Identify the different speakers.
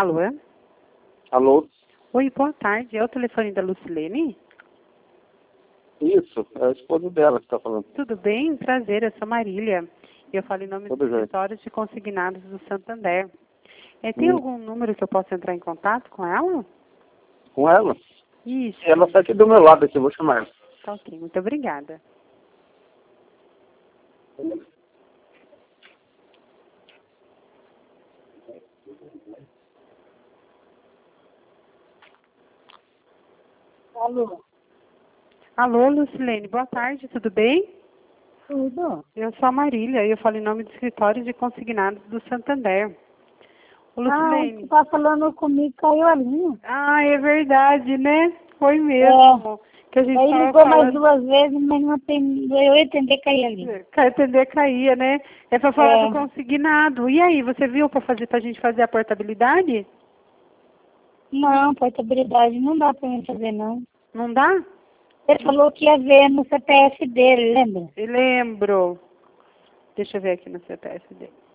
Speaker 1: Alô?
Speaker 2: Alô?
Speaker 1: Oi, boa tarde. É o telefone da Lucilene?
Speaker 2: Isso, é a esposa dela que está falando.
Speaker 1: Tudo bem? Prazer, eu sou Marília. Eu falo em nome
Speaker 2: Tudo
Speaker 1: dos
Speaker 2: bem.
Speaker 1: escritórios de consignados do Santander. Tem algum número que eu possa entrar em contato com ela?
Speaker 2: Com ela?
Speaker 1: Isso.
Speaker 2: Ela está aqui do meu lado, aqui, eu vou chamar ela.
Speaker 1: Tá ok, muito obrigada.
Speaker 3: Alô?
Speaker 1: Alô, Lucilene, boa tarde, tudo bem?
Speaker 3: Tudo?
Speaker 1: Eu sou a Marília e eu falo em nome dos escritórios de consignados do Santander. Ô, Lucilene.
Speaker 3: Você tá falando comigo, caiu a linha.
Speaker 1: É verdade, né? Foi mesmo. Que a gente
Speaker 3: Aí
Speaker 1: tava
Speaker 3: ligou mais
Speaker 1: falando.
Speaker 3: 2 vezes, mas não tem. Eu ia entender cair a linha.
Speaker 1: Atender caía, né? É para falar do consignado. E aí, você viu pra gente fazer a portabilidade?
Speaker 3: Não, portabilidade não dá pra mim fazer, não.
Speaker 1: Não dá?
Speaker 3: Ele falou que ia ver no CPF dele, lembra?
Speaker 1: Eu lembro. Deixa eu ver aqui no CPF dele.